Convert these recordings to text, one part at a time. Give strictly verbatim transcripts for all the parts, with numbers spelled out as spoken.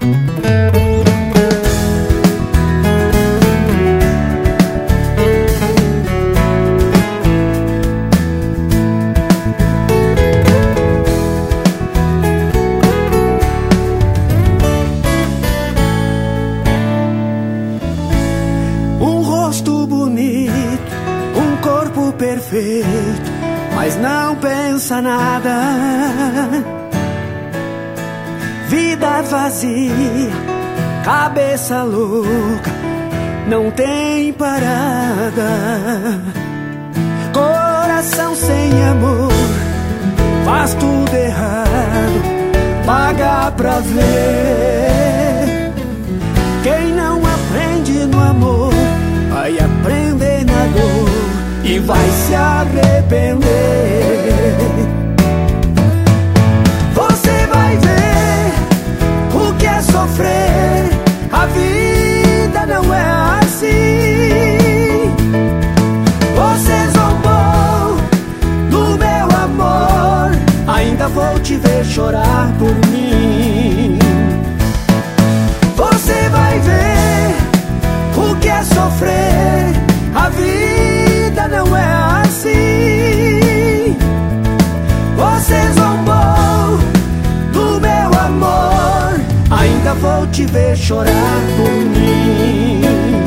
Bonito, um corpo perfeito, mas não pensa nada. Vida vazia, cabeça louca, não tem parada. Coração sem amor, faz tudo errado, paga pra ver. Quem não aprende no amor vai aprender na dor e vai se arrepender. Você vai ver o que é sofrer, a vida não é assim. Você zombou do meu amor, ainda vou te ver chorar por mim. Você vai ver o que é sofrer, a vida não é assim. Você zombou do meu amor, ainda vou te ver chorar por mim.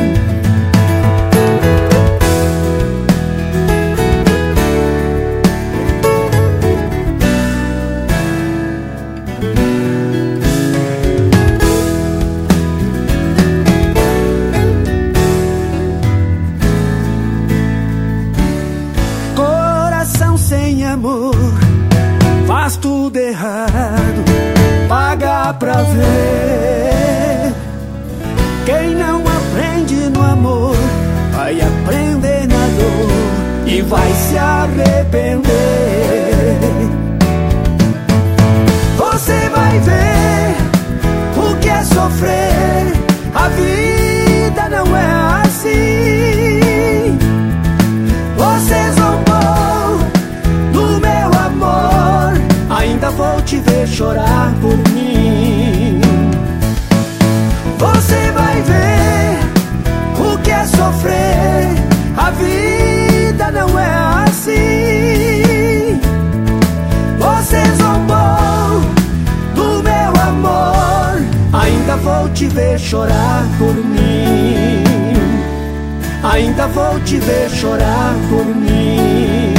Sem amor, faz tudo errado, paga pra ver. Quem não aprende no amor vai aprender na dor e vai se arrepender. Você vai ver o que é sofrer, a vida não é assim. Você zombou do meu amor, ainda vou te ver chorar por mim. Você vai ver o que é sofrer, a vida não é assim. Você zombou do meu amor, ainda vou te ver chorar por mim. Ainda vou te ver chorar por mim.